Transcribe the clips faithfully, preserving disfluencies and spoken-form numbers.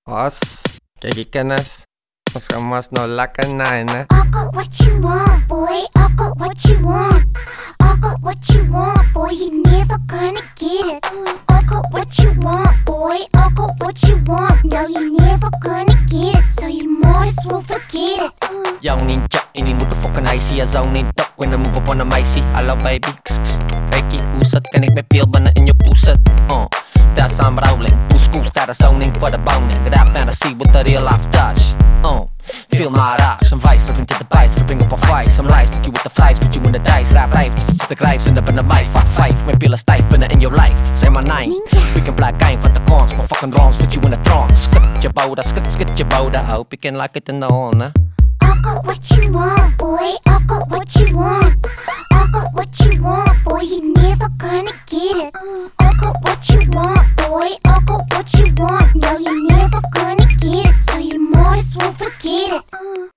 Os, kyk die kinders, ons gaan mos nou lekker naai, né? I got what you want, boy. I got what you want. I got what you want, boy. You never gonna get it. I got what you want, boy. I got what you want. No, you never gonna get it. So you might as well forget it. Young ninja, ini motherfucking icy. As zo'n in duck when I move up on a micey. Hallo baby, kss, kss. Kijkie, hoe zat? Kan ik met peelbannen in je poes zet? Uh, that's I'm rolling. Poes staat a zoning for the boning. That fantasy with the real life touch. Uh, feel my rush. Some vice, up into the bice, ripping up a fight. Some lies, stick you with the flies, put you in the dice. Rap life, the grijps en up in the mic. Fuck five, met pillen stijf binnen in your life. Say my nine, we can black game van de cons. For fucking drums, put you in a trance. Skut je bouda, skut, skut je bouda. I hope you can like it in the hole, nah. I got what you want, boy. I got what you want. I got what you want, boy. You never gonna get it. I got what you want, boy. I got what you want. No, you never gonna get it. So you might as well forget it.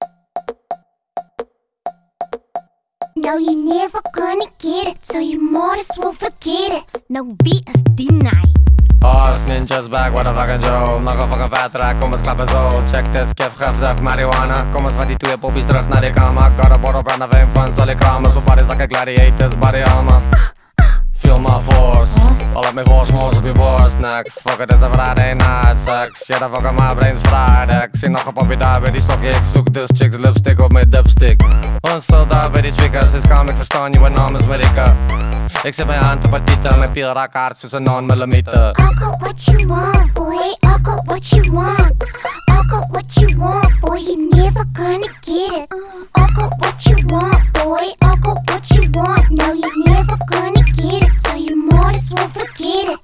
No, you never gonna get it. So you might as well forget it. Nou, wie is die naai? Os, ninjas back, what a fucking Joe. Nog een fucking vet track, kom eens klappen zo. Check this, kif, giftig, marijuana. Kom eens van die twee poppies terug naar die kamer. Got a bottle brand of fame van Solly Kramers. My body's like a gladiator's body armor. Feel my force. All up my force, moors op je borst. Next, fuck it is a Friday night sex. Shit, I fucking my brain's fried. Ik zie nog een poppie daar bij die sokje. Ik zoek dus chicks lipstick op mijn dipstick. Ons soldaat bij die speakers. Is kalm, ik verstaan je, wat naam is Marika. Ik zet mijn hand op een titel en ik peel raak hard zoals een non millimeter. I got what you want, boy. I got what you want. I got what you want, boy. You never gonna get it. I got what you want, boy. I got what you want. No, you never gonna get it. So you might as well forget it.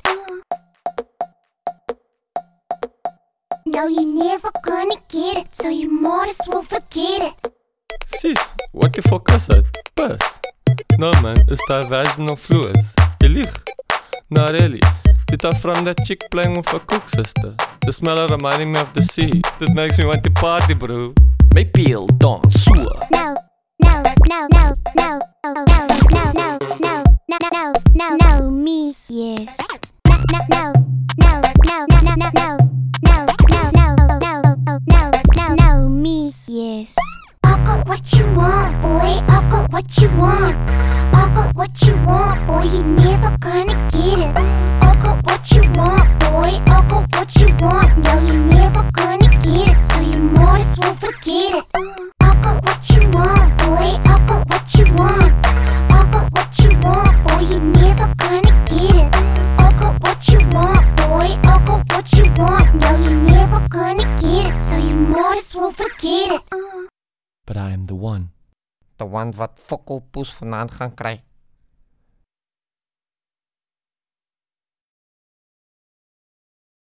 No, you never gonna get it. So you might as well forget it. Sis, what the fuck is dat? Piss. No man, is dat vaginal fluids? Je liegt. No really. Dit are from that chick playing with a cook sister. The smell of reminding me of the sea. That makes me want to party, bro. My peel, don, soer. No, no, no, no, no, no, no, no, no, no, no, no, no, no means yes. No, no, no, no, no, no, no, no, no, no, no, no, no, no, no, no means yes. I got what you want, boy. I got what you want. I got what you want, boy. You never gonna get it. I got what you want, boy. I got what you want. No, you never gonna get it. So you might as well forget it. I got what you want, boy. I got what you want. I got what you want, boy. You never gonna get it. I got what you want, boy. I got what you want. No, you never gonna get it. So you might as well forget it. But I am the one. De one wat fokkelpoes vandaan gaan krijgen.